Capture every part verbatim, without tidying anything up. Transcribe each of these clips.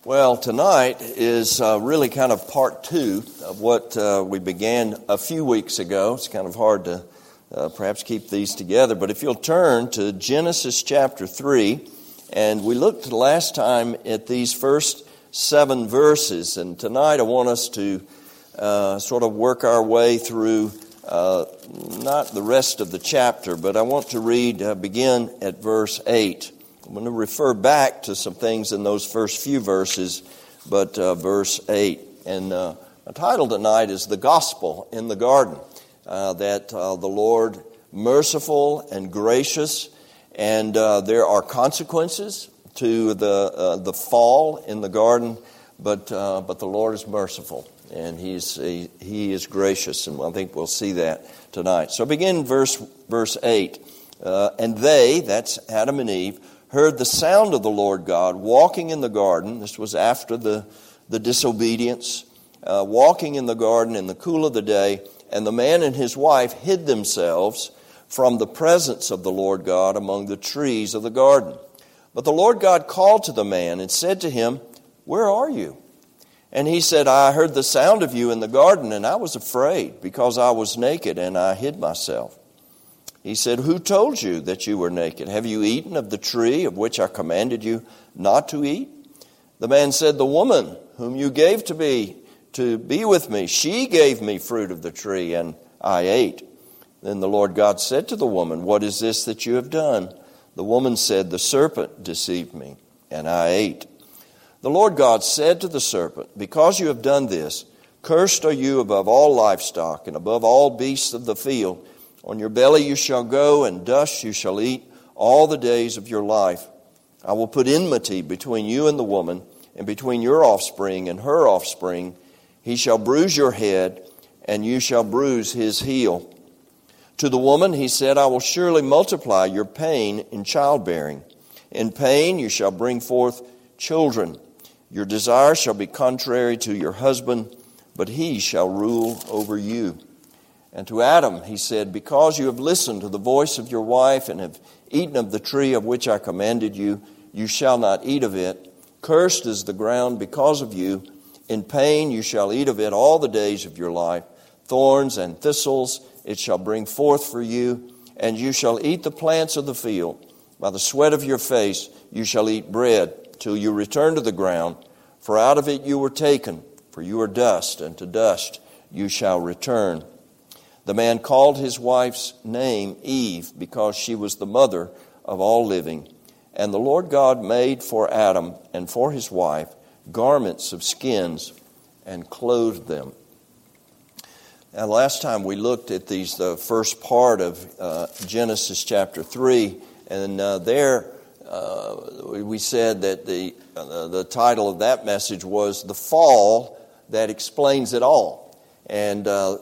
Well, tonight is uh, really kind of part two of what uh, we began a few weeks ago. It's kind of hard to uh, perhaps keep these together, but if you'll turn to Genesis chapter three, and we looked last time at these first seven verses, and tonight I want us to uh, sort of work our way through uh, not the rest of the chapter, but I want to read, uh, begin at verse eight. I'm going to refer back to some things in those first few verses, but uh, verse eight. And uh, my title tonight is The Gospel in the Garden, uh, that uh, the Lord, merciful and gracious, and uh, there are consequences to the uh, the fall in the garden, but uh, but the Lord is merciful, and He's he, he is gracious, and I think we'll see that tonight. So begin verse verse eight. Uh, and they, that's Adam and Eve, heard the sound of the Lord God walking in the garden. This was after the, the disobedience, uh, walking in the garden in the cool of the day. And the man and his wife hid themselves from the presence of the Lord God among the trees of the garden. But the Lord God called to the man and said to him, "Where are you?" And he said, "I heard the sound of you in the garden, and I was afraid, because I was naked, and I hid myself." He said, "Who told you that you were naked? Have you eaten of the tree of which I commanded you not to eat?" The man said, "The woman whom you gave to me to be with me, she gave me fruit of the tree, and I ate." Then the Lord God said to the woman, "What is this that you have done?" The woman said, "The serpent deceived me, and I ate." The Lord God said to the serpent, "Because you have done this, cursed are you above all livestock and above all beasts of the field. On your belly you shall go, and dust you shall eat all the days of your life. I will put enmity between you and the woman, and between your offspring and her offspring. He shall bruise your head, and you shall bruise his heel." To the woman he said, "I will surely multiply your pain in childbearing. In pain you shall bring forth children. Your desire shall be contrary to your husband, but he shall rule over you." And to Adam he said, "Because you have listened to the voice of your wife and have eaten of the tree of which I commanded you, you shall not eat of it. Cursed is the ground because of you. In pain you shall eat of it all the days of your life. Thorns and thistles it shall bring forth for you, and you shall eat the plants of the field. By the sweat of your face you shall eat bread till you return to the ground, for out of it you were taken, for you are dust, and to dust you shall return." The man called his wife's name Eve, because she was the mother of all living. And the Lord God made for Adam and for his wife garments of skins and clothed them. Now, last time we looked at these, the first part of uh, Genesis chapter three, and uh, there uh, we said that the uh, the title of that message was "The Fall That Explains It All." And uh,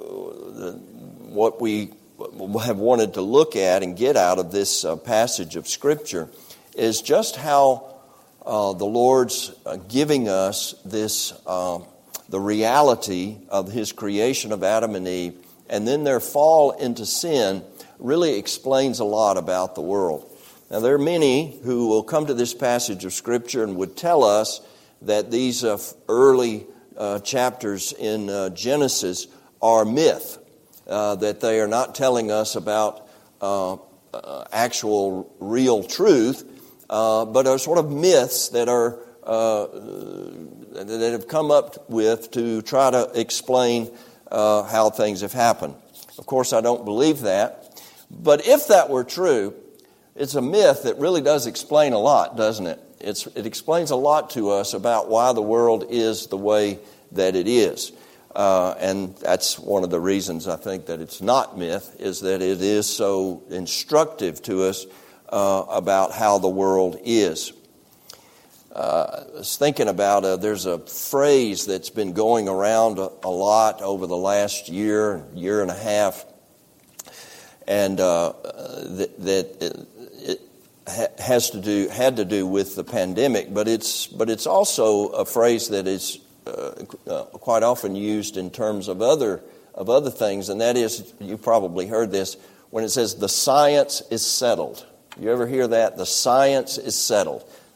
what we have wanted to look at and get out of this uh, passage of Scripture is just how uh, the Lord's uh, giving us this, uh, the reality of His creation of Adam and Eve, and then their fall into sin really explains a lot about the world. Now, there are many who will come to this passage of Scripture and would tell us that these uh, early Uh, chapters in uh, Genesis are myth, uh, that they are not telling us about uh, uh, actual real truth, uh, but are sort of myths that are uh, that have come up with to try to explain uh, how things have happened. Of course, I don't believe that, but if that were true, it's a myth that really does explain a lot, doesn't it? It's, it explains a lot to us about why the world is the way that it is. Uh, and that's one of the reasons I think that it's not myth, is that it is so instructive to us uh, about how the world is. Uh, I was thinking about, uh, there's a phrase that's been going around a, a lot over the last year, year and a half, and uh, that, that it, it has to do had to do with the pandemic, but it's but it's also a phrase that is uh, uh, quite often used in terms of other of other things, and that is, you probably heard this, when it says the science is settled. You ever hear that? The science is settled.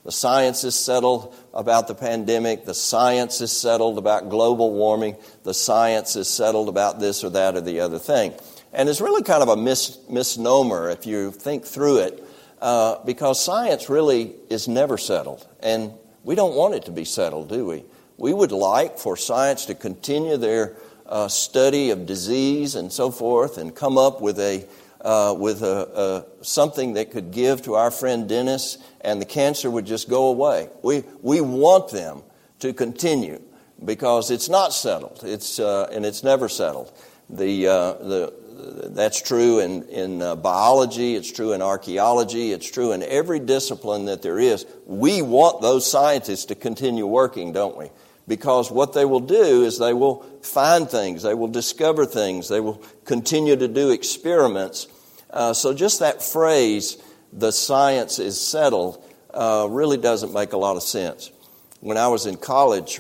The science is settled about the pandemic. The science is settled about global warming. The science is settled about this or that or the other thing. And it's really kind of a mis- misnomer if you think through it, uh, because science really is never settled. And we don't want it to be settled, do we? We would like for science to continue their uh, study of disease and so forth and come up with a Uh, with a, a, something that could give to our friend Dennis, and the cancer would just go away. We we want them to continue because it's not settled. It's uh, and it's never settled. The uh, the that's true in in uh, biology. It's true in archaeology. It's true in every discipline that there is. We want those scientists to continue working, don't we? Because what they will do is they will find things, they will discover things, they will continue to do experiments. Uh, so just that phrase, the science is settled, uh, really doesn't make a lot of sense. When I was in college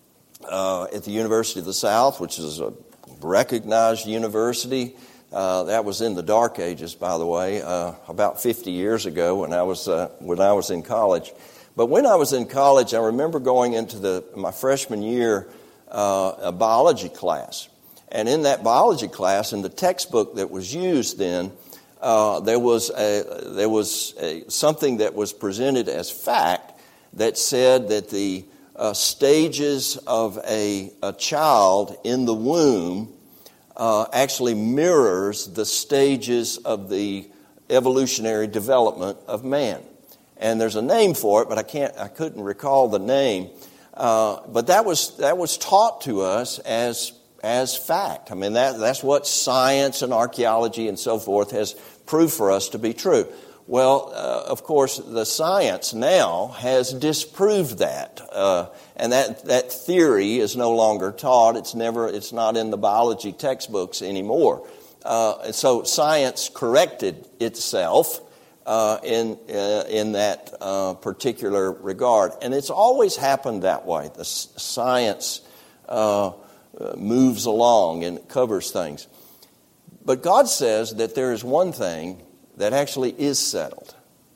uh, at the University of the South, which is a recognized university, uh, that was in the dark ages, by the way, uh, about fifty years ago when I was uh, when I was in college. But when I was in college, I remember going into the my freshman year uh, a biology class. And in that biology class, in the textbook that was used then, uh, there was a, there was a, something that was presented as fact that said that the uh, stages of a, a child in the womb uh, actually mirrors the stages of the evolutionary development of man. And there's a name for it, but I can't. I couldn't recall the name. Uh, but that was that was taught to us as as fact. I mean, that that's what science and archaeology and so forth has proved for us to be true. Well, uh, of course, the science now has disproved that, uh, and that that theory is no longer taught. It's never. It's not in the biology textbooks anymore. Uh, and so science corrected itself Uh, in uh, in that uh, particular regard. And it's always happened that way. The s- science uh, moves along and covers things. But God says that there is one thing that actually is settled.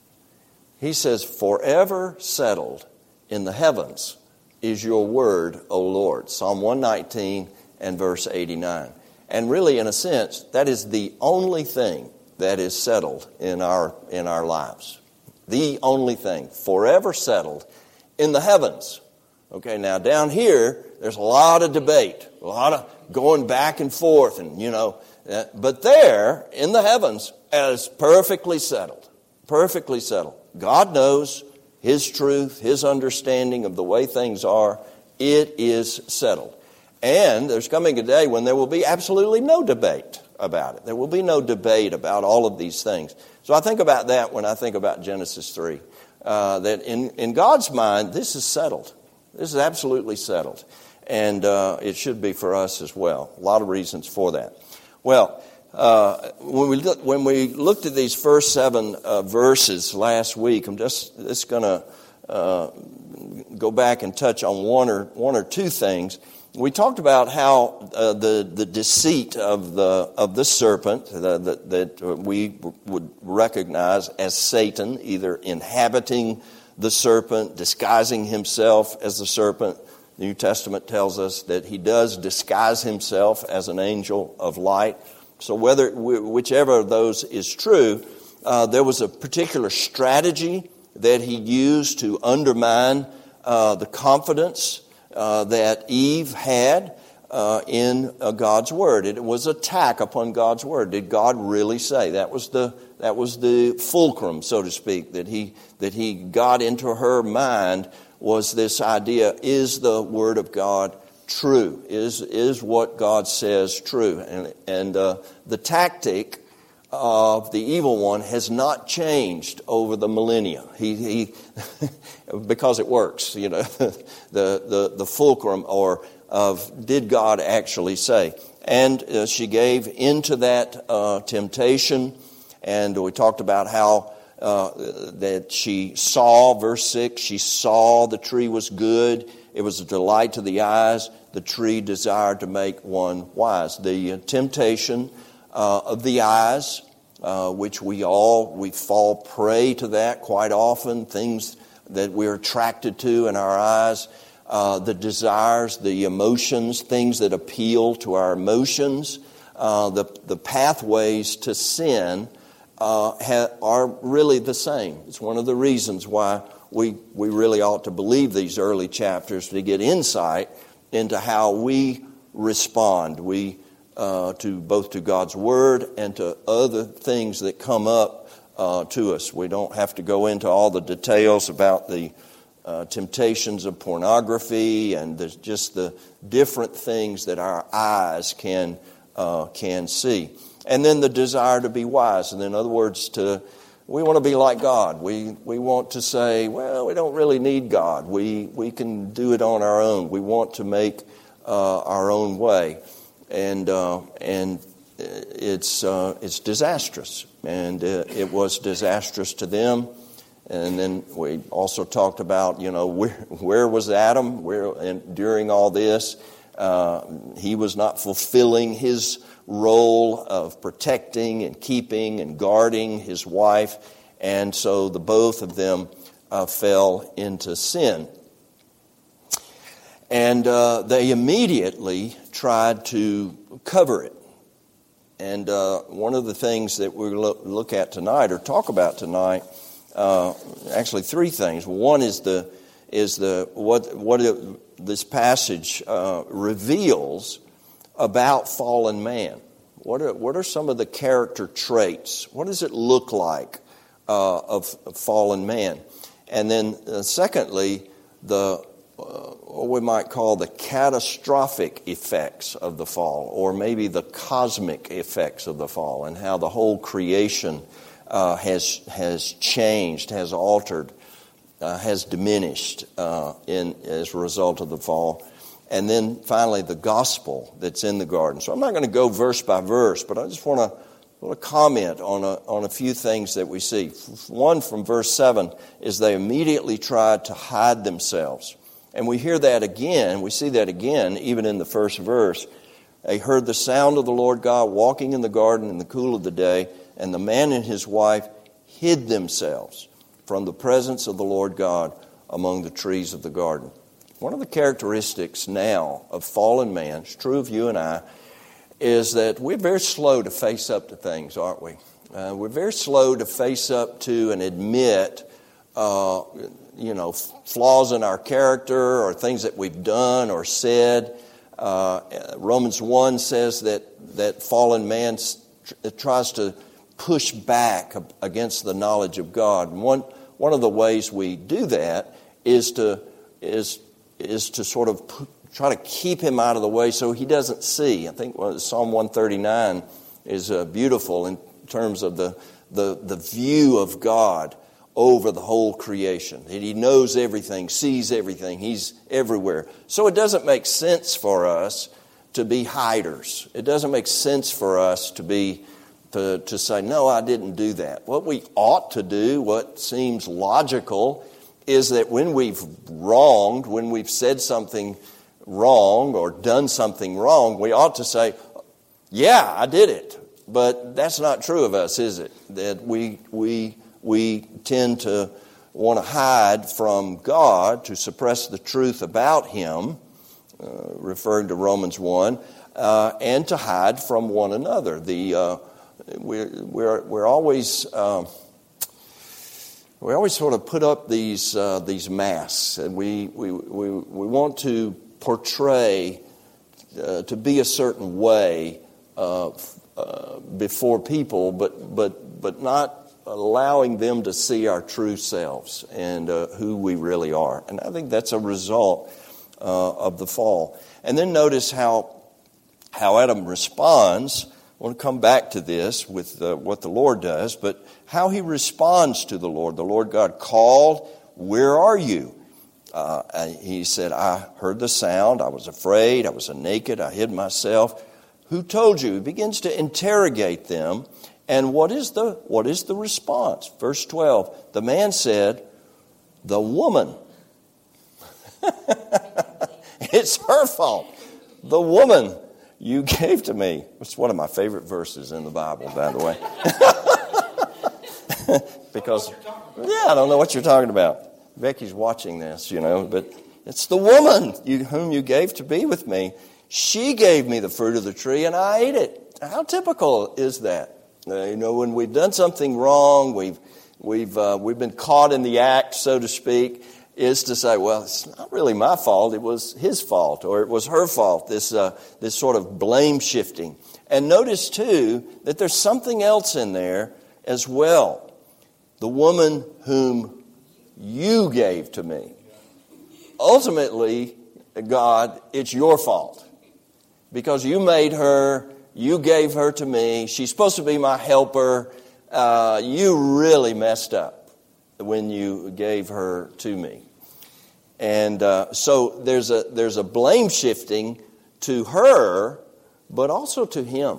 He says, forever settled in the heavens is your word, O Lord. Psalm one nineteen and verse eighty-nine. And really, in a sense, that is the only thing that is settled in our in our lives. The only thing, forever settled in the heavens. Okay, now down here, there's a lot of debate, a lot of going back and forth, and you know, uh, but there in the heavens, is perfectly settled, perfectly settled. God knows His truth, His understanding of the way things are. It is settled, and there's coming a day when there will be absolutely no debate about it. There will be no debate about all of these things. So I think about that when I think about Genesis three. Uh, that in, in God's mind, this is settled. This is absolutely settled. And uh, it should be for us as well. A lot of reasons for that. Well, uh, when we look, when we looked at these first seven uh, verses last week, I'm just, just going to uh, go back and touch on one or one or two things. We talked about how uh, the the deceit of the of the serpent the, the, that we would recognize as Satan, either inhabiting the serpent, disguising himself as the serpent. The New Testament tells us that he does disguise himself as an angel of light. So whether whichever of those is true, uh, there was a particular strategy that he used to undermine uh, the confidence Uh, that Eve had uh, in uh, God's word. It was attack upon God's word. Did God really say? That was the that was the fulcrum, so to speak, that he that he got into her mind was this idea: is the word of God true? Is is what God says true? And and uh, the tactic of the evil one has not changed over the millennia. He, he because it works, you know, the, the, the fulcrum or of did God actually say? And uh, she gave into that uh, temptation, and we talked about how uh, that she saw, verse six, she saw the tree was good. It was a delight to the eyes. The tree desired to make one wise. The uh, temptation Uh, of the eyes, uh, which we all, we fall prey to that quite often. Things that we're attracted to in our eyes, uh, the desires, the emotions, things that appeal to our emotions, uh, the, the pathways to sin uh, ha- are really the same. It's one of the reasons why we, we really ought to believe these early chapters to get insight into how we respond we uh, to both to God's Word and to other things that come up uh, to us. We don't have to go into all the details about the uh, temptations of pornography and the, just the different things that our eyes can uh, can see. And then the desire to be wise. And in other words, to we want to be like God. We we want to say, well, we don't really need God. We we can do it on our own. We want to make uh, our own way, and uh, and it's uh, it's disastrous. And uh, it was disastrous to them. And then we also talked about, you know, where where was Adam? Where and during all this, uh, he was not fulfilling his role of protecting and keeping and guarding his wife, and so the both of them uh, fell into sin. And uh, they immediately tried to cover it. And uh, one of the things that we're going to look at tonight, or talk about tonight, uh, actually three things. One is the is the what what it, this passage uh, reveals about fallen man. What are, what are some of the character traits? What does it look like uh, of, of fallen man? And then uh, secondly, the uh, what we might call the catastrophic effects of the fall, or maybe the cosmic effects of the fall, and how the whole creation uh, has has changed, has altered, uh, has diminished uh, in as a result of the fall. And then finally, the gospel that's in the garden. So I'm not going to go verse by verse, but I just want to, want to comment on a, on a few things that we see. One, from verse seven, is they immediately tried to hide themselves. And we hear that again, we see that again, even in the first verse. They heard the sound of the Lord God walking in the garden in the cool of the day, and the man and his wife hid themselves from the presence of the Lord God among the trees of the garden. One of the characteristics now of fallen man, it's true of you and I, is that we're very slow to face up to things, aren't we? Uh, we're very slow to face up to and admit, uh, you know, flaws in our character or things that we've done or said. Uh, Romans one says that, that fallen man tries to push back against the knowledge of God. And one one of the ways we do that is to is is to sort of put, try to keep him out of the way so he doesn't see. I think well, Psalm one thirty-nine is uh, beautiful in terms of the, the, the view of God over the whole creation. That he knows everything, sees everything, he's everywhere. So it doesn't make sense for us to be hiders. It doesn't make sense for us to be to, to say, no, I didn't do that. What we ought to do, what seems logical, is that when we've wronged, when we've said something wrong or done something wrong, we ought to say, yeah, I did it. But that's not true of us, is it? That we we we tend to want to hide from God, to suppress the truth about Him, uh, referring to Romans one, uh, and to hide from one another. The uh, we're we're we're always. Uh, We always sort of put up these uh, these masks, and we we we, we want to portray uh, to be a certain way uh, uh, before people, but but but not allowing them to see our true selves and uh, who we really are. And I think that's a result uh, of the fall. And then notice how how Adam responds. I want to come back to this with uh, what the Lord does, but how he responds to the Lord. The Lord God called, "Where are you?" Uh, he said, "I heard the sound. I was afraid. I was naked. I hid myself." Who told you? He begins to interrogate them. And what is the what is the response? Verse twelve. The man said, "The woman." It's her fault. The woman you gave to me. It's one of my favorite verses in the Bible, by the way. Because, yeah, I don't know what you're talking about. Becky's watching this, you know, but it's the woman you, whom you gave to be with me. She gave me the fruit of the tree, and I ate it. How typical is that? Uh, you know, when we've done something wrong, we've we've uh, we've been caught in the act, so to speak, is to say, well, it's not really my fault. It was his fault, or it was her fault. This uh, this sort of blame shifting. And notice too that there's something else in there as well. The woman whom you gave to me. Ultimately, God, it's your fault. Because you made her, you gave her to me, she's supposed to be my helper. Uh, you really messed up when you gave her to me. And uh, so there's a there's a blame shifting to her, but also to him.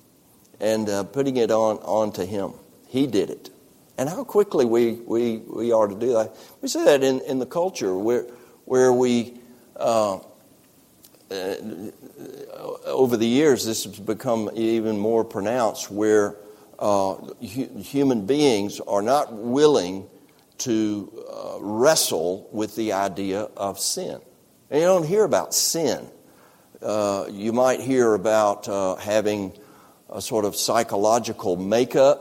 And uh, putting it on, on to him. He did it. And how quickly we, we, we are to do that. We see that in, in the culture where, where we... Uh, Uh, over the years, this has become even more pronounced, where uh, hu- human beings are not willing to uh, wrestle with the idea of sin. And you don't hear about sin. Uh, you might hear about uh, having a sort of psychological makeup.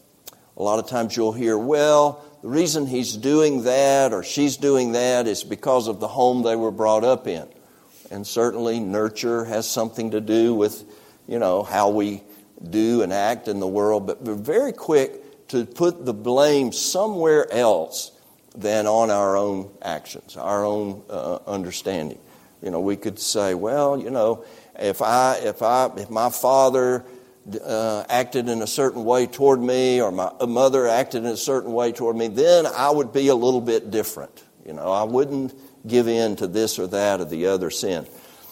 A lot of times you'll hear, well, the reason he's doing that or she's doing that is because of the home they were brought up in. And certainly nurture has something to do with, you know, how we do and act in the world. But we're very quick to put the blame somewhere else than on our own actions, our own uh, understanding. You know, we could say, well, you know, if I, if I, if my father uh, acted in a certain way toward me, or my mother acted in a certain way toward me, then I would be a little bit different. You know, I wouldn't give in to this or that or the other sin.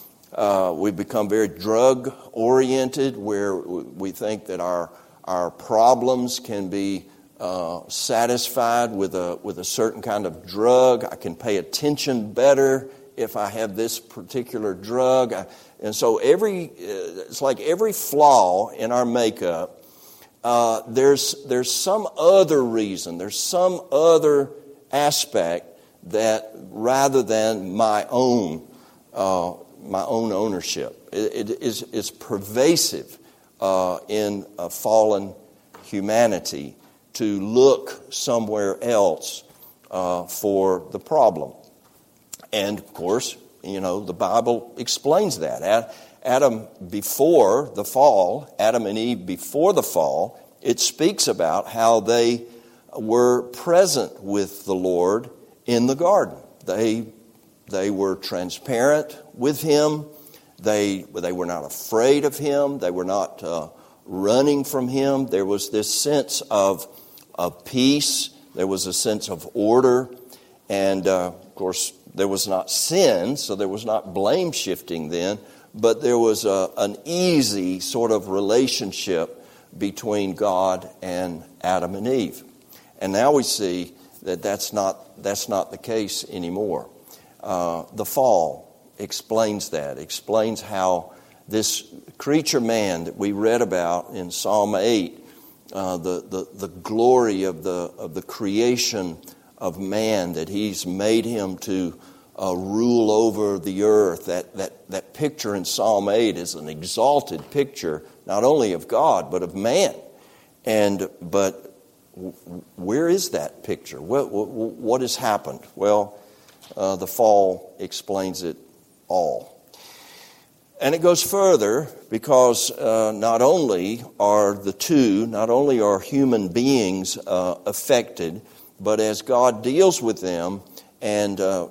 Uh, we've become very drug-oriented, where we think that our our problems can be uh, satisfied with a with a certain kind of drug. I can pay attention better if I have this particular drug. I, and so every uh, it's like every flaw in our makeup, uh, there's there's some other reason, there's some other aspect that rather than my own uh, my own ownership. It, it is it's pervasive uh, in a fallen humanity to look somewhere else uh, for the problem. And of course, you know, the Bible explains that. Adam before the fall, Adam and Eve before the fall, it speaks about how they were present with the Lord in the garden. They they were transparent with him. They they were not afraid of him. They were not uh, running from him. There was this sense of of peace. There was a sense of order, and uh, of course there was not sin, so there was not blame shifting then. But there was a, an easy sort of relationship between God and Adam and Eve. And now we see that that's not that's not the case anymore. Uh, the fall explains that. Explains how this creature man that we read about in Psalm eight, uh, the, the the glory of the of the creation of man, that he's made him to uh, rule over the earth. That that that picture in Psalm eight is an exalted picture, not only of God but of man. And but. Where is that picture? What, what, what has happened? Well, uh, the fall explains it all. And it goes further, because uh, not only are the two, not only are human beings uh, affected, but as God deals with them and uh,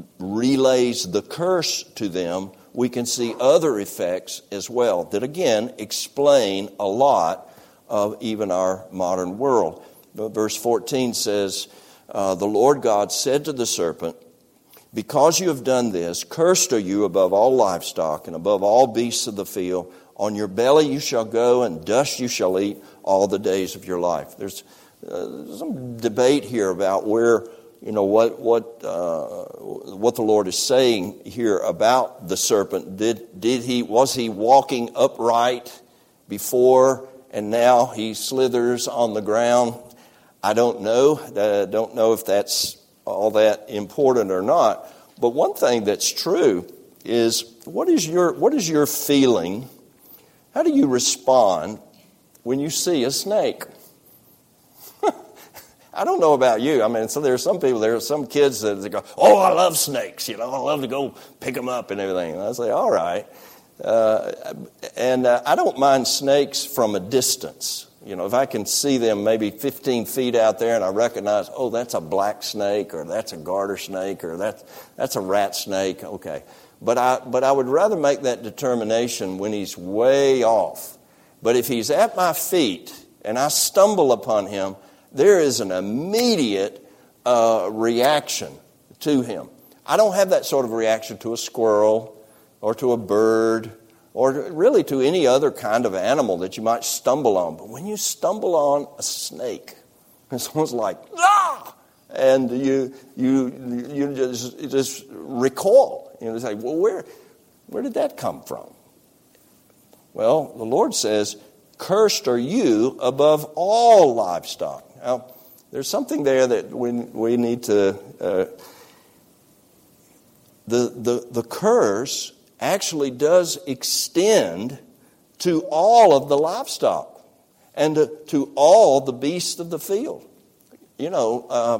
relays the curse to them, we can see other effects as well that again explain a lot of even our modern world. Verse fourteen says, uh, the Lord God said to the serpent, because you have done this, cursed are you above all livestock and above all beasts of the field. On your belly you shall go, and dust you shall eat all the days of your life. There's uh, some debate here about where, you know, what what uh, what the Lord is saying here about the serpent. Did did he was he walking upright before, and now he slithers on the ground? I don't know. I don't know if that's all that important or not. But one thing that's true is, what is your what is your feeling? How do you respond when you see a snake? I don't know about you. I mean, so there are some people, there are some kids that go, oh, I love snakes. You know, I love to go pick them up and everything. And I say, all right. Uh, and uh, I don't mind snakes from a distance. You know, if I can see them maybe fifteen feet out there and I recognize, oh, that's a black snake, or that's a garter snake, or that's that's a rat snake, okay. But I but I would rather make that determination when he's way off. But if he's at my feet and I stumble upon him, there is an immediate uh, reaction to him. I don't have that sort of reaction to a squirrel or to a bird or to, really to any other kind of animal that you might stumble on. But when you stumble on a snake, it's almost like, ah! And you you you just you just recoil. You know, say, well, where where did that come from? Well, the Lord says, cursed are you above all livestock. Now, there's something there that we we need to. Uh, the the the curse actually does extend to all of the livestock and to, to all the beasts of the field. You know, uh,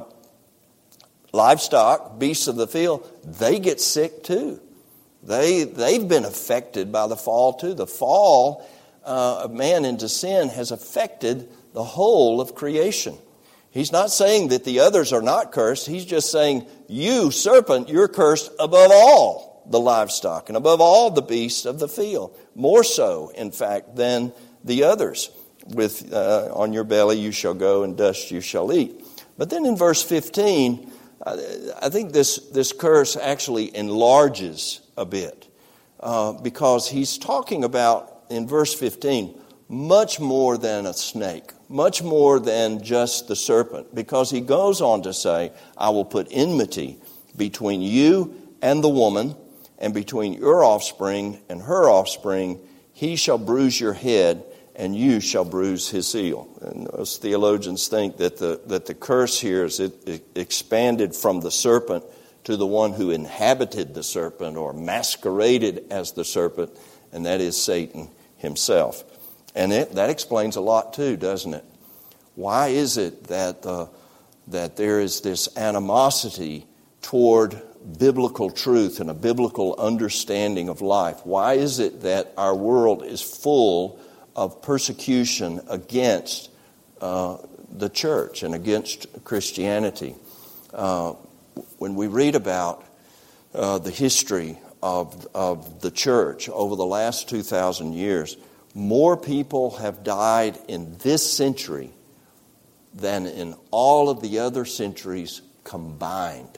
livestock, beasts of the field, they get sick too. They, they've been affected by the fall too. The fall uh, of man into sin has affected the whole of creation. He's not saying that the others are not cursed. He's just saying, you, serpent, you're cursed above all the livestock and above all the beasts of the field. More so, in fact, than the others. With uh, on your belly you shall go, and dust you shall eat. But then in verse fifteen, I think this, this curse actually enlarges a bit. Uh, because he's talking about, in verse fifteen, much more than a snake. Much more than just the serpent. Because he goes on to say, I will put enmity between you and the woman, and between your offspring and her offspring. He shall bruise your head, and you shall bruise his heel. And those theologians think that the that the curse here is it, it expanded from the serpent to the one who inhabited the serpent or masqueraded as the serpent, and that is Satan himself. And it, that explains a lot too, doesn't it? Why is it that uh, that there is this animosity toward biblical truth and a biblical understanding of life? Why is it that our world is full of persecution against uh, the church and against Christianity? Uh, when we read about uh, the history of, of the church over the last two thousand years, more people have died in this century than in all of the other centuries combined.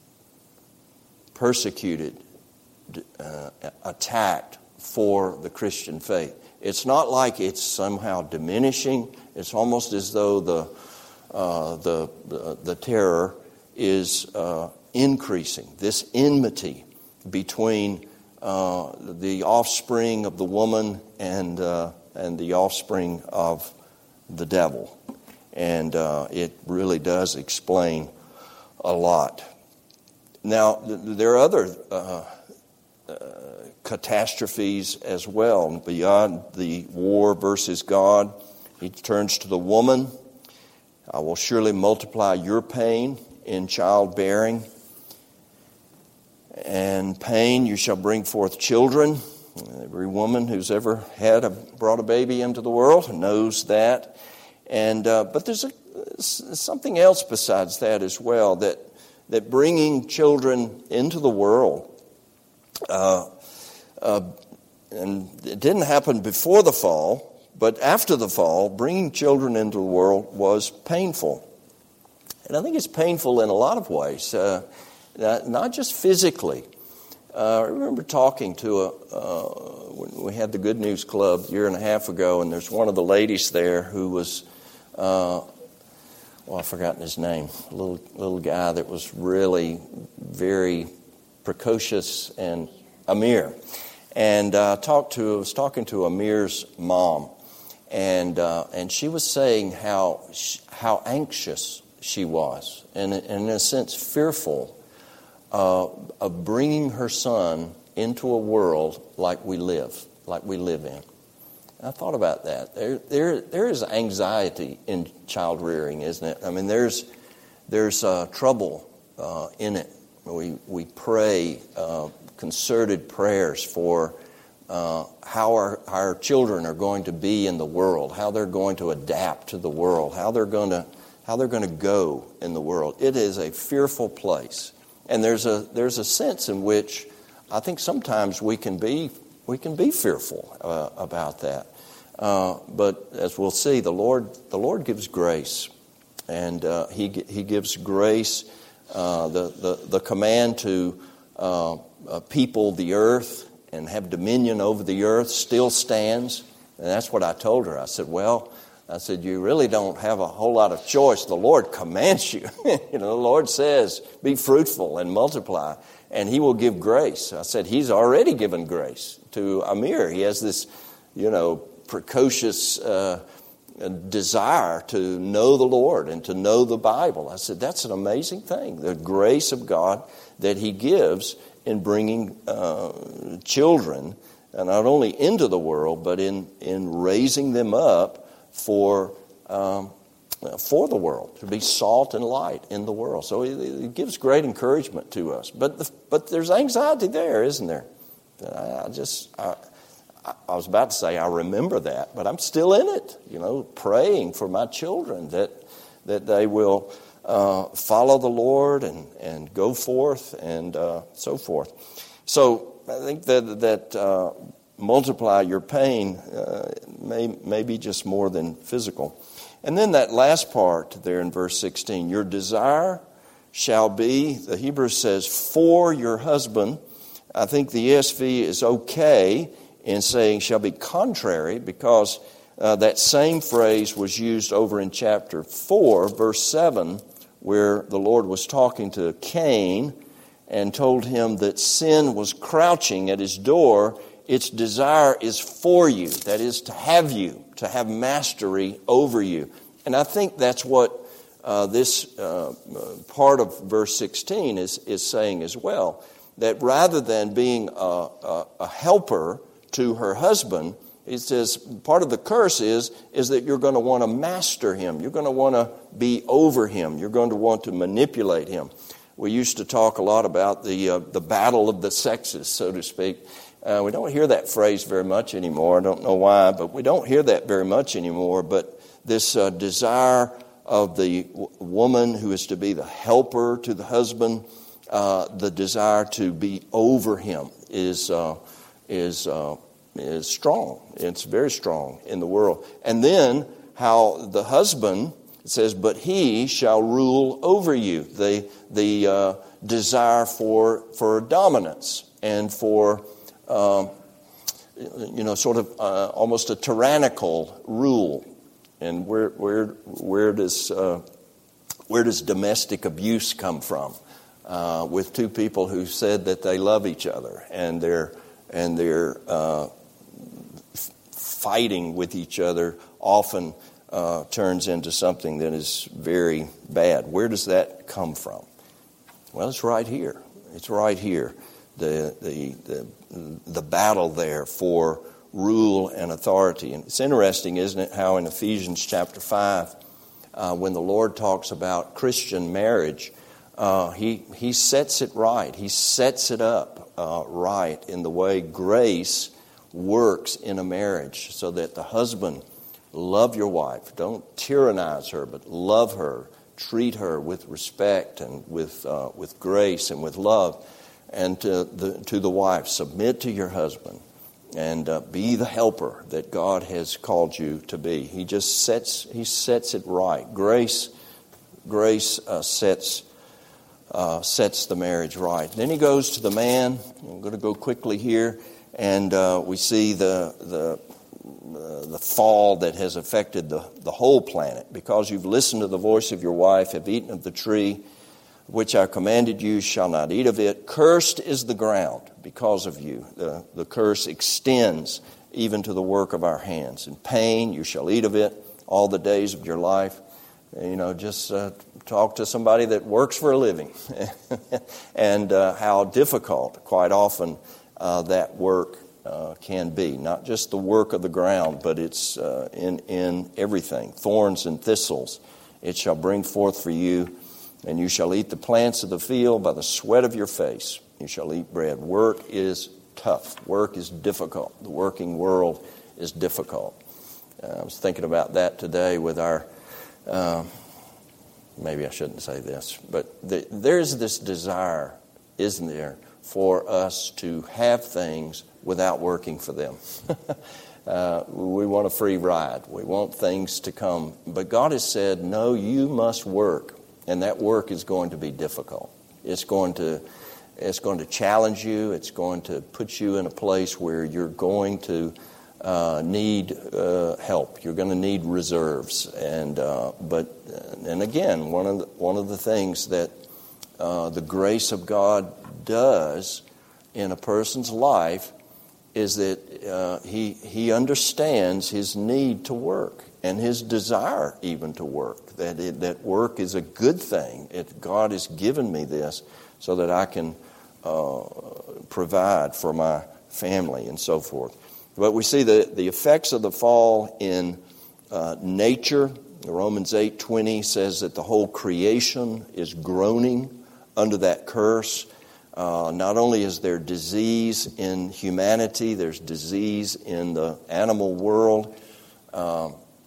Persecuted, uh, attacked for the Christian faith. It's not like it's somehow diminishing. It's almost as though the uh, the, the the terror is uh, increasing. This enmity between uh, the offspring of the woman and uh, and the offspring of the devil, and uh, it really does explain a lot. Now, there are other uh, uh, catastrophes as well. Beyond the war versus God, he turns to the woman. I will surely multiply your pain in childbearing. And pain, you shall bring forth children. Every woman who's ever had a, brought a baby into the world knows that. And uh, but there's a, something else besides that as well, that that bringing children into the world, uh, uh, and it didn't happen before the fall, but after the fall, bringing children into the world was painful. And I think it's painful in a lot of ways, uh, not just physically. Uh, I remember talking to a, uh, when we had the Good News Club a year and a half ago, and there's one of the ladies there who was, uh, well, I've forgotten his name, a little, little guy that was really very precocious, and Amir. And uh, talked to, I was talking to Amir's mom, and uh, and she was saying how how anxious she was, and, and in a sense fearful uh, of bringing her son into a world like we live, like we live in. And I thought about that. There, there, there is anxiety in child rearing, isn't it? I mean, there's there's uh, trouble uh, in it. We we pray uh, concerted prayers for uh, how our our children are going to be in the world, how they're going to adapt to the world, how they're going to how they're going to go in the world. It is a fearful place, and there's a there's a sense in which I think sometimes we can be we can be fearful uh, about that. Uh, but as we'll see, the Lord the Lord gives grace, and uh, he he gives grace. Uh, the, the the command to uh, uh, people the earth and have dominion over the earth still stands, and that's what I told her. I said, well, I said, you really don't have a whole lot of choice. The Lord commands you. You know, the Lord says, be fruitful and multiply, and He will give grace. I said, He's already given grace to Amir. He has this, you know, precocious uh, desire to know the Lord and to know the Bible. I said, that's an amazing thing, the grace of God that He gives in bringing uh, children, uh, not only into the world, but in, in raising them up for um, for the world, to be salt and light in the world. So it, it gives great encouragement to us. But the, but there's anxiety there, isn't there? I just... I, I was about to say I remember that, but I'm still in it, you know, praying for my children that that they will uh, follow the Lord and, and go forth and uh, so forth. So I think that that uh, multiply your pain uh, may, may be just more than physical. And then that last part there in verse sixteen, your desire shall be, the Hebrew says, for your husband. I think the E S V is okay in saying shall be contrary, because uh, that same phrase was used over in chapter four, verse seven, where the Lord was talking to Cain and told him that sin was crouching at his door. Its desire is for you, that is to have you, to have mastery over you. And I think that's what uh, this uh, part of verse sixteen is, is saying as well, that rather than being a, a, a helper to her husband, it says part of the curse is, is that you're going to want to master him. You're going to want to be over him. You're going to want to manipulate him. We used to talk a lot about the uh, the battle of the sexes, so to speak. Uh, we don't hear that phrase very much anymore. I don't know why, but we don't hear that very much anymore. But this uh, desire of the w- woman who is to be the helper to the husband, uh, the desire to be over him is uh, is uh, is strong. It's very strong in the world. And then how the husband, it says, but he shall rule over you. The the uh, desire for for dominance and for uh, you know sort of uh, almost a tyrannical rule. And where where where does uh, where does domestic abuse come from? Uh, with two people who said that they love each other and they're and they're uh, fighting with each other often uh, turns into something that is very bad. Where does that come from? Well, it's right here. It's right here. The the the, the battle there for rule and authority. And it's interesting, isn't it, how in Ephesians chapter five, uh, when the Lord talks about Christian marriage, uh, he he sets it right. He sets it up uh, right in the way grace works in a marriage, so that the husband, love your wife. Don't tyrannize her, but love her. Treat her with respect and with uh, with grace and with love. And to the to the wife, submit to your husband and uh, be the helper that God has called you to be. He just sets he sets it right. Grace grace uh, sets uh, sets the marriage right. Then he goes to the man. I'm going to go quickly here, and uh, we see the the uh, the fall that has affected the the whole planet. Because you've listened to the voice of your wife, have eaten of the tree which I commanded you, shall not eat of it. Cursed is the ground because of you. The, the curse extends even to the work of our hands. In pain you shall eat of it all the days of your life. You know, just uh, talk to somebody that works for a living and uh, how difficult, quite often, uh, that work uh, can be. Not just the work of the ground, but it's uh, in, in everything. Thorns and thistles it shall bring forth for you, and you shall eat the plants of the field by the sweat of your face. You shall eat bread. Work is tough. Work is difficult. The working world is difficult. Uh, I was thinking about that today with our... Uh, maybe I shouldn't say this, but the, there's this desire, isn't there, for us to have things without working for them. uh, we want a free ride. We want things to come. But God has said, no, you must work, and that work is going to be difficult. It's going to, it's going to challenge you. It's going to put you in a place where you're going to Uh, need uh, help. You're going to need reserves, and uh, but and again, one of the, one of the things that uh, the grace of God does in a person's life is that uh, he he understands his need to work and his desire even to work. That it, that work is a good thing. It, God has given me this so that I can uh, provide for my family and so forth. But we see the, the effects of the fall in uh, nature. Romans eight twenty says that the whole creation is groaning under that curse. Uh, not only is there disease in humanity, there's disease in the animal world, uh,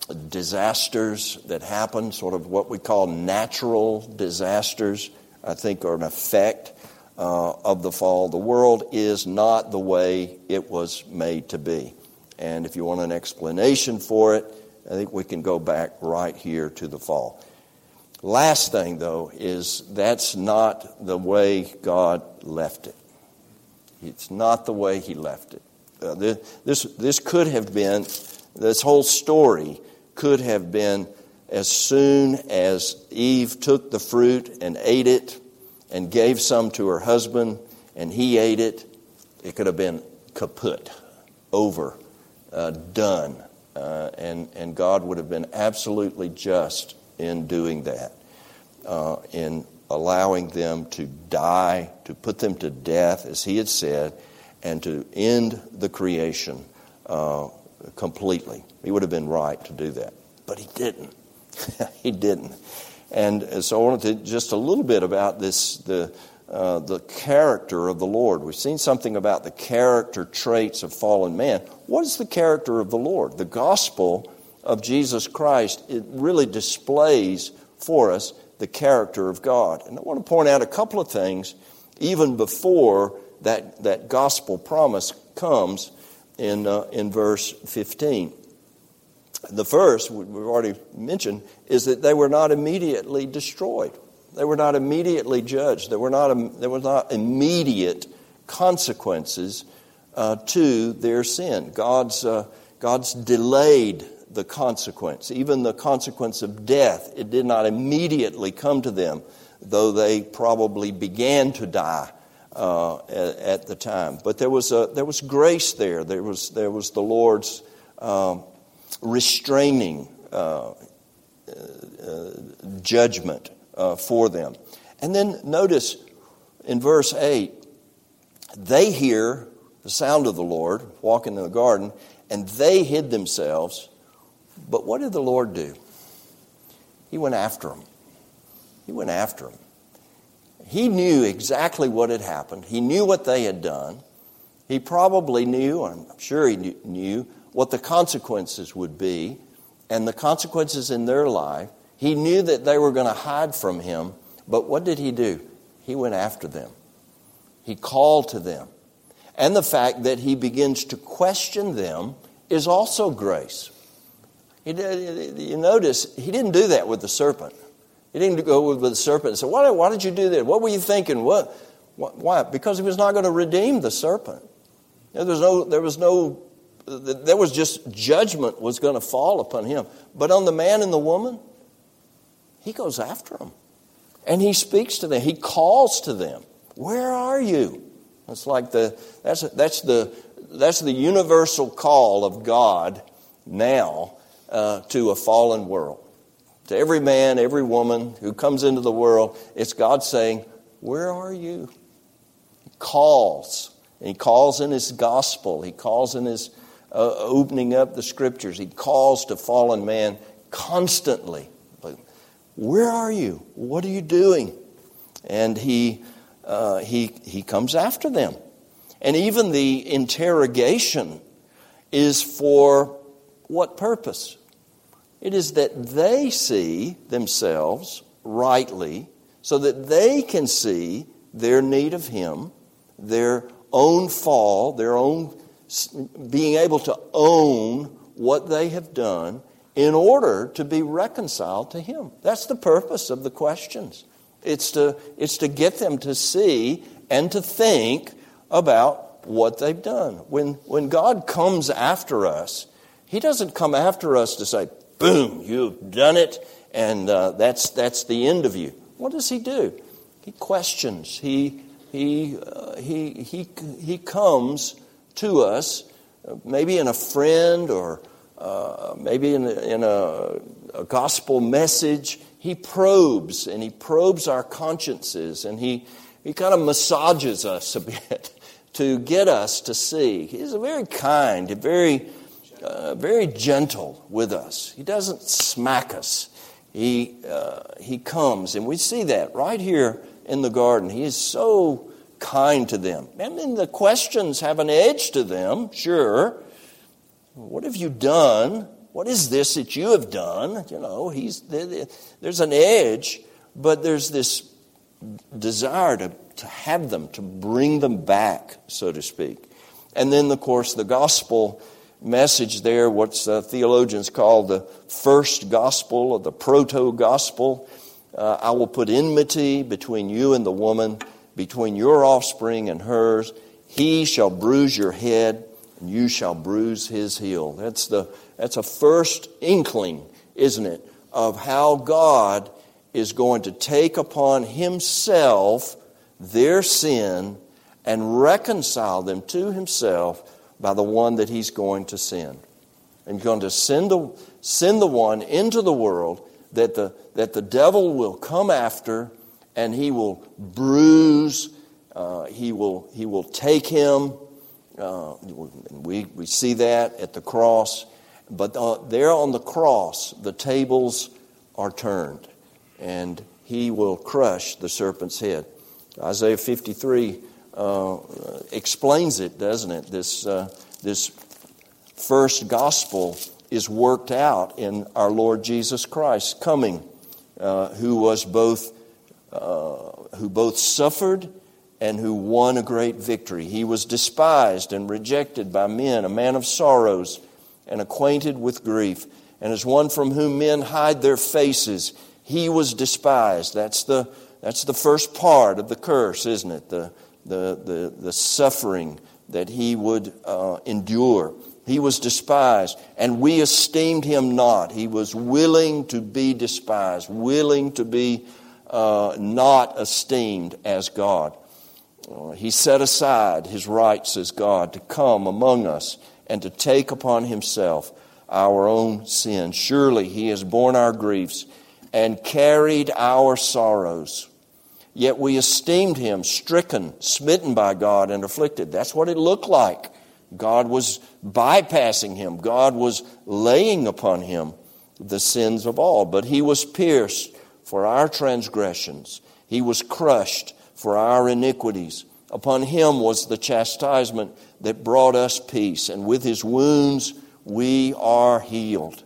disasters that happen, sort of what we call natural disasters, I think are an effect Uh, of the fall. The world is not the way it was made to be. And if you want an explanation for it, I think we can go back right here to the fall. Last thing, though, is that's not the way God left it. It's not the way He left it. Uh, this, this could have been, this whole story could have been as soon as Eve took the fruit and ate it, and gave some to her husband, and he ate it, it could have been kaput, over, uh, done. Uh, and, and God would have been absolutely just in doing that, uh, in allowing them to die, to put them to death, as He had said, and to end the creation uh, completely. He would have been right to do that. But He didn't. He didn't. And so I wanted to just a little bit about this, the uh, the character of the Lord. We've seen something about the character traits of fallen man. What is the character of the Lord? The gospel of Jesus Christ, it really displays for us the character of God. And I want to point out a couple of things even before that, that gospel promise comes in uh, in verse fifteen. The first, we've already mentioned, is that they were not immediately destroyed. They were not immediately judged. There were not, there were not immediate consequences uh, to their sin. God's, uh, God's delayed the consequence. Even the consequence of death, it did not immediately come to them, though they probably began to die uh, at, at the time. But there was a, there was grace there. There was, there was the Lord's Um, restraining uh, uh, judgment uh, for them. And then notice in verse eight, they hear the sound of the Lord walking in the garden, and they hid themselves. But what did the Lord do? He went after them. He went after them. He knew exactly what had happened. He knew what they had done. He probably knew, I'm sure he knew, what the consequences would be, and the consequences in their life. He knew that they were going to hide from Him, but what did He do? He went after them. He called to them. And the fact that He begins to question them is also grace. He did, you notice, He didn't do that with the serpent. He didn't go with the serpent and say, why, why did you do that? What were you thinking? What? Why? Because He was not going to redeem the serpent. There was no, there was no There was just judgment was going to fall upon him. But on the man and the woman, He goes after them. And He speaks to them. He calls to them. Where are you? It's like the that's that's the that's the universal call of God now uh, to a fallen world. To every man, every woman who comes into the world, it's God saying, where are you? He calls. And he calls in his gospel. He calls in his uh, opening up the scriptures. He calls to fallen man constantly. But where are you? What are you doing? And he uh, he he comes after them. And even the interrogation is for what purpose? It is that they see themselves rightly so that they can see their need of Him, their own fall, their own being able to own what they have done in order to be reconciled to Him. That's the purpose of the questions. It's to, it's to get them to see and to think about what they've done. When, when God comes after us, He doesn't come after us to say, boom, you've done it, and uh, that's that's the end of you. What does He do? He questions. He he uh, he he he comes to us, uh, maybe in a friend or uh, maybe in a, in a, a gospel message. He probes and he probes our consciences, and he he kind of massages us a bit to get us to see. He's a very kind, a very Uh, very gentle with us. He doesn't smack us. He uh, he comes, and we see that right here in the garden. He is so kind to them. I mean, the questions have an edge to them, sure. What have you done? What is this that you have done? You know, he's there's an edge, but there's this desire to, to have them, to bring them back, so to speak. And then, of course, the gospel message there, what uh, theologians call the first gospel or the proto-gospel. Uh, I will put enmity between you and the woman, between your offspring and hers. He shall bruise your head, and you shall bruise his heel. That's the that's a first inkling, isn't it, of how God is going to take upon Himself their sin and reconcile them to Himself by the one that He's going to send. And He's going to send the, send the one into the world that the, that the devil will come after, and he will bruise, uh, he will he will take him. Uh, we, we see that at the cross. But uh, there on the cross, the tables are turned, and He will crush the serpent's head. Isaiah fifty-three Uh, explains it, doesn't it? This uh, this first gospel is worked out in our Lord Jesus Christ coming, uh, who was both uh, who both suffered and who won a great victory. He was despised and rejected by men, a man of sorrows and acquainted with grief, and as one from whom men hide their faces. He was despised. That's the that's the first part of the curse, isn't it? The The, the, the suffering that He would uh, endure. He was despised, and we esteemed Him not. He was willing to be despised, willing to be uh, not esteemed as God. Uh, he set aside His rights as God to come among us and to take upon Himself our own sin. Surely He has borne our griefs and carried our sorrows. Yet we esteemed Him stricken, smitten by God, and afflicted. That's what it looked like. God was bypassing Him. God was laying upon Him the sins of all. But He was pierced for our transgressions. He was crushed for our iniquities. Upon Him was the chastisement that brought us peace, and with His wounds we are healed.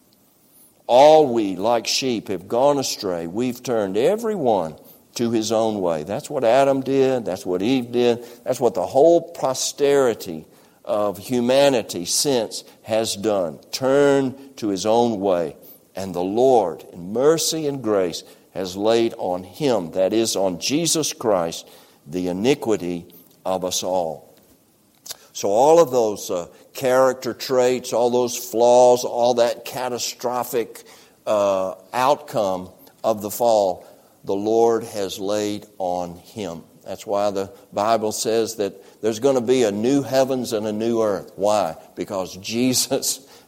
All we, like sheep, have gone astray. We've turned every one to his own way. That's what Adam did. That's what Eve did. That's what the whole posterity of humanity since has done. Turn to his own way. And the Lord, in mercy and grace, has laid on Him, that is, on Jesus Christ, the iniquity of us all. So all of those uh, character traits, all those flaws, all that catastrophic uh, outcome of the fall, the Lord has laid on Him. That's why the Bible says that there's going to be a new heavens and a new earth. Why? Because Jesus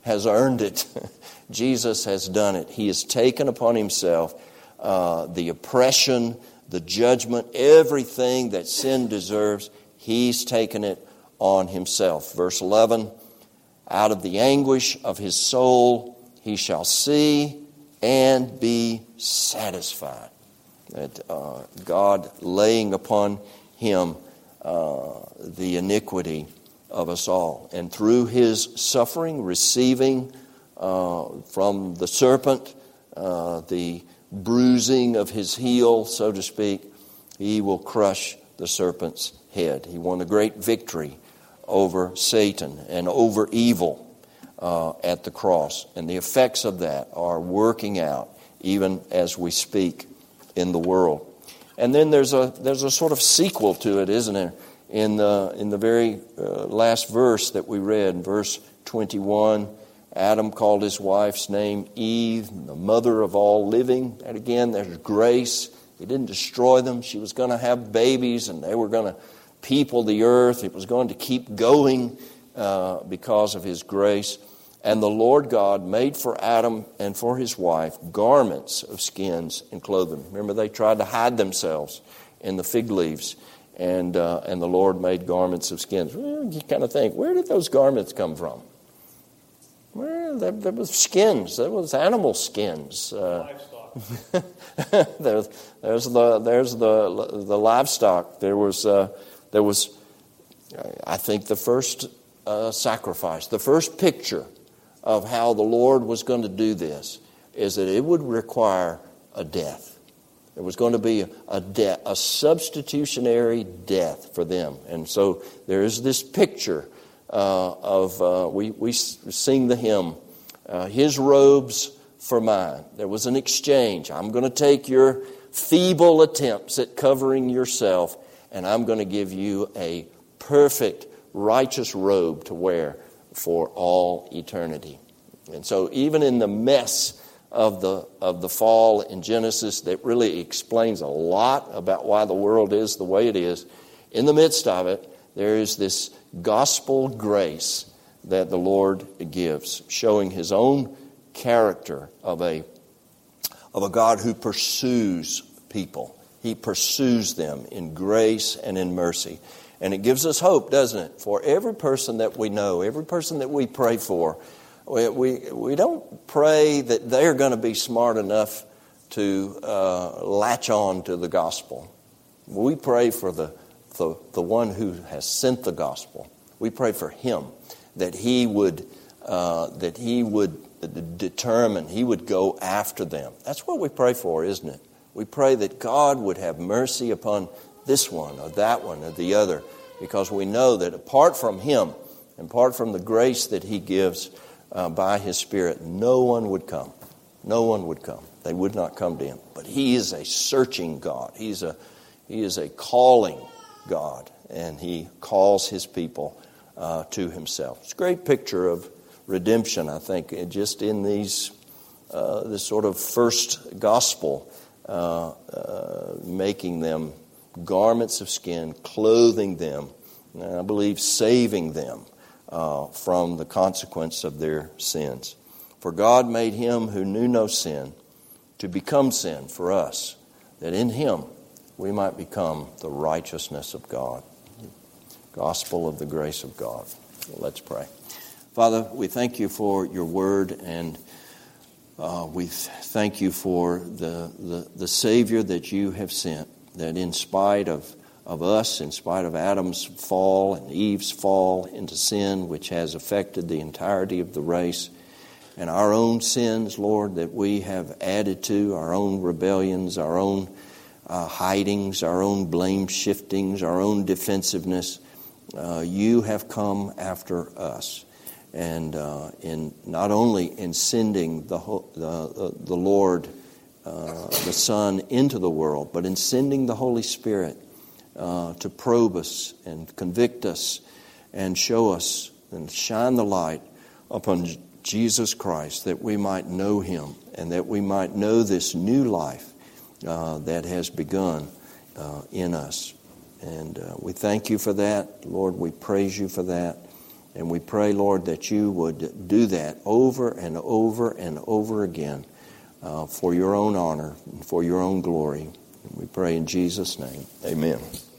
has earned it. Jesus has done it. He has taken upon himself uh, the oppression, the judgment, everything that sin deserves. He's taken it on himself. Verse eleven, out of the anguish of his soul he shall see and be satisfied. That uh, God laying upon him uh, the iniquity of us all. And through his suffering, receiving uh, from the serpent uh, the bruising of his heel, so to speak, he will crush the serpent's head. He won a great victory over Satan and over evil uh, at the cross. And the effects of that are working out even as we speak in the world. And then there's a there's a sort of sequel to it, isn't there? In the in the very uh, last verse that we read, verse twenty-one, Adam called his wife's name Eve, the mother of all living. And again, there's grace. He didn't destroy them. She was going to have babies, and they were going to people the earth. It was going to keep going uh, because of his grace. And the Lord God made for Adam and for his wife garments of skins and clothed them. Remember, they tried to hide themselves in the fig leaves, and uh, and the Lord made garments of skins. Well, you kind of think, where did those garments come from? Well, there, there was skins. There was animal skins. Uh, livestock. there's, there's the there's the the livestock. There was uh, there was, I think, the first uh, sacrifice, the first picture of how the Lord was going to do this is that it would require a death. There was going to be a, a death, a substitutionary death for them. And so there is this picture uh, of, uh, we, we sing the hymn, uh, his robes for mine. There was an exchange. I'm going to take your feeble attempts at covering yourself, and I'm going to give you a perfect, righteous robe to wear for all eternity. And so even in the mess of the of the fall in Genesis that really explains a lot about why the world is the way it is, in the midst of it, there is this gospel grace that the Lord gives, showing his own character of a of a God who pursues people. He pursues them in grace and in mercy. And it gives us hope, doesn't it? For every person that we know, every person that we pray for, we we, we don't pray that they're going to be smart enough to uh, latch on to the gospel. We pray for the, the the one who has sent the gospel. We pray for him that he would uh, that he would determine, he would go after them. That's what we pray for, isn't it? We pray that God would have mercy upon this one or that one or the other, because we know that apart from him, and apart from the grace that he gives uh, by his Spirit, no one would come. No one would come. They would not come to him. But he is a searching God. He's a he is a calling God, and he calls his people uh, to himself. It's a great picture of redemption, I think, just in these uh, this sort of first gospel, uh, uh, making them garments of skin, clothing them, and I believe saving them uh, from the consequence of their sins. For God made him who knew no sin to become sin for us, that in him we might become the righteousness of God. Gospel of the grace of God. Well, let's pray. Father, we thank you for your word, and uh, we thank you for the, the, the Savior that you have sent, that in spite of, of us, in spite of Adam's fall and Eve's fall into sin, which has affected the entirety of the race, and our own sins, Lord, that we have added to, our own rebellions, our own uh, hidings, our own blame shiftings, our own defensiveness, uh, you have come after us. And uh, in not only in sending the, the, the Lord, Uh, the Son into the world, but in sending the Holy Spirit uh, to probe us and convict us and show us and shine the light upon Jesus Christ, that we might know him and that we might know this new life uh, that has begun uh, in us. And uh, we thank you for that. Lord, we praise you for that. And we pray, Lord, that you would do that over and over and over again uh, for your own honor and for your own glory. And we pray in Jesus' name. Amen.